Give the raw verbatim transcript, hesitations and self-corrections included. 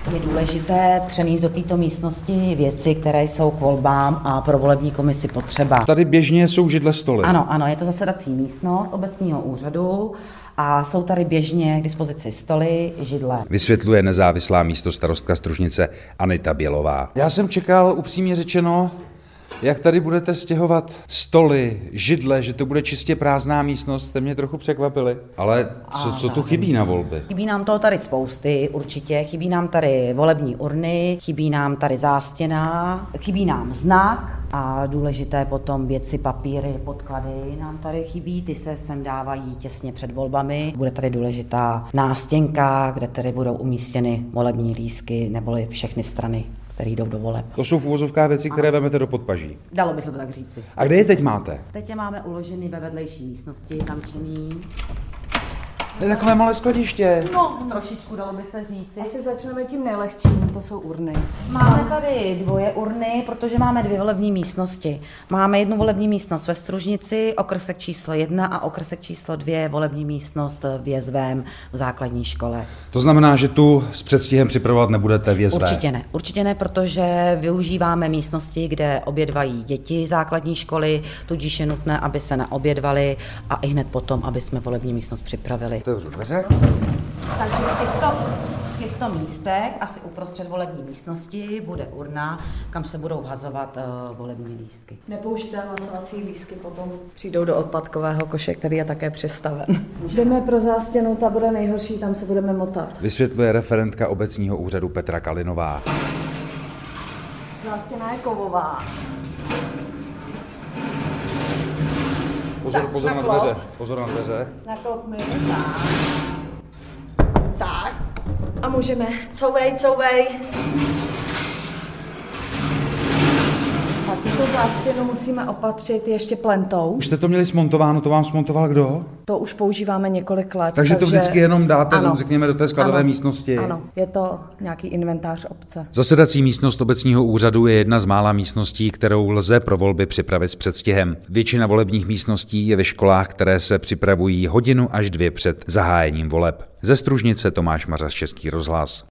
Je důležité přenést do této místnosti věci, které jsou k volbám a pro volební komisi potřeba. Tady běžně jsou židle stoly. Ano, ano, je to zasedací místnost obecního úřadu a jsou tady běžně k dispozici stoly, židle. Vysvětluje nezávislá místostarostka Stružnice Anita Bělová. Já jsem čekal, upřímně řečeno, jak tady budete stěhovat stoly, židle, že to bude čistě prázdná místnost, jste mě trochu překvapili. Ale co, co tu chybí na volby? Chybí nám toho tady spousty, určitě. Chybí nám tady volební urny, chybí nám tady zástěna, chybí nám znak a důležité potom věci, papíry, podklady nám tady chybí. Ty se sem dávají těsně před volbami. Bude tady důležitá nástěnka, kde tady budou umístěny volební lístky neboli všechny strany, které jdou do voleb. To jsou v uvozovkách věci, které vemete do podpaží. Dalo by se to tak říci. A kde je teď máte? Teď je máme uloženy ve vedlejší místnosti, zamčený. To je takové malé skladiště. No, trošičku dalo by se říci. Asi začneme tím nejlehčím, to jsou urny. Máme tady dvoje urny, protože máme dvě volební místnosti. Máme jednu volební místnost ve Stružnici, okrsek číslo jedna a okrsek číslo dvě, volební místnost v Jezvém v základní škole. To znamená, že tu s předstihem připravovat nebudete v Jezvé? Určitě ne, určitě ne, protože využíváme místnosti, kde obědvají děti základní školy, tudíž je nutné, aby se naobědvali a i hned potom, aby jsme volební místnost připravili. Otevřu dveře. Takže v těchto, v těchto místech, asi uprostřed volební místnosti, bude urna, kam se budou vhazovat uh, volební lístky. Nepoužité hlasovací lístky potom přijdou do odpadkového koše, který je také přistaven. Jdeme pro zástěnu, ta bude nejhorší, tam se budeme motat. Vysvětluje referentka obecního úřadu Petra Kalinová. Zástěna je kovová. Pozor, Tak, pozor na, na dveře. Pozor na dveře. Naklopmi, tak. Tak. A můžeme, couvej, couvej. A tuto zástěnu musíme opatřit ještě plentou. Už jste to měli smontováno, to vám smontoval kdo? To už používáme několik let. Takže, takže... to vždycky jenom dáte, ano. řekněme, do té skladové ano. místnosti. Ano, je to nějaký inventář obce. Zasedací místnost obecního úřadu je jedna z mála místností, kterou lze pro volby připravit s předstihem. Většina volebních místností je ve školách, které se připravují hodinu až dvě před zahájením voleb. Ze Stružnice Tomáš Mařas, Český rozhlas.